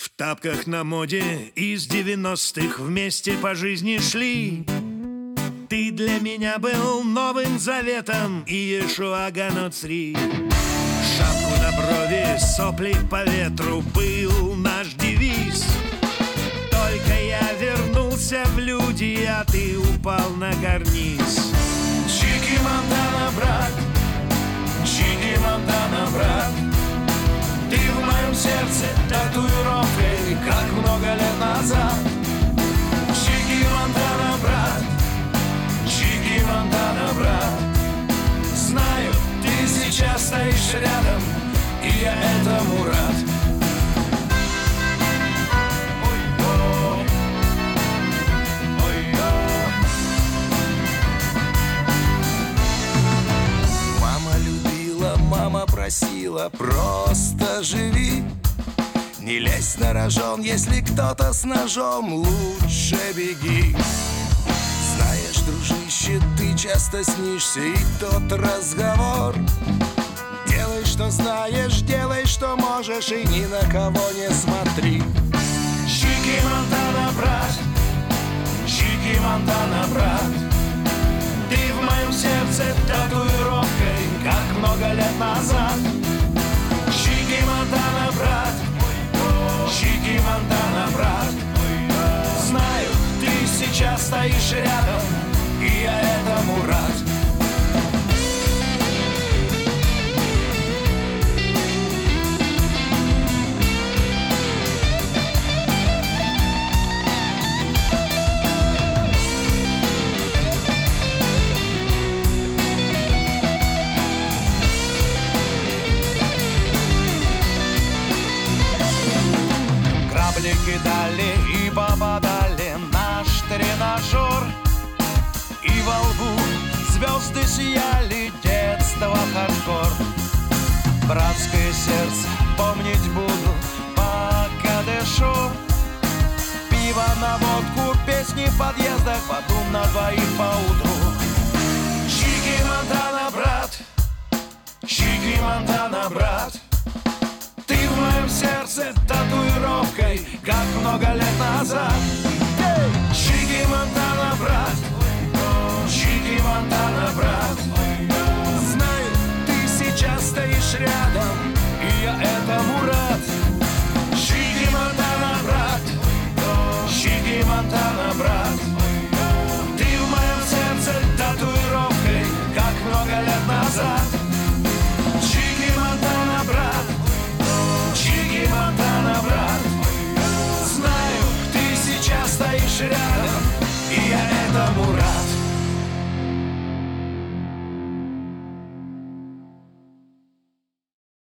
В тапках на моде из 90-х вместе по жизни шли. Ты для меня был Новым Заветом и Иешуа га-Ноцри. Шапку на брови, сопли по ветру был наш девиз. Только я вернулся в люди, а ты упал на карниз. Чики Монтана, брат, Чики Монтана, брат, ты в моем сердце татуировкой, как много лет назад. Чики Монтана, брат, Чики Монтана, брат, знаю, ты сейчас стоишь рядом, и я этому рад. Мама просила, просто живи. Не лезь на рожон, если кто-то с ножом, лучше беги. Знаешь, дружище, ты часто снишься, и тот разговор. Делай, что знаешь, делай, что можешь, и ни на кого не смотри. Чики Монтана, брат, Чики Монтана, брат, ты в моем сердце татуировкой, как много лет назад. Чики Монтана, брат, Чики Монтана, брат, знаю, ты сейчас стоишь рядом, и я этому рад. Кидали и попадали наш тренажер, и во лбу звезды сияли, детство хардкор. Братское сердце помнить буду, пока дышу. Пиво на водку, песни в подъездах, подум на двоих по утру.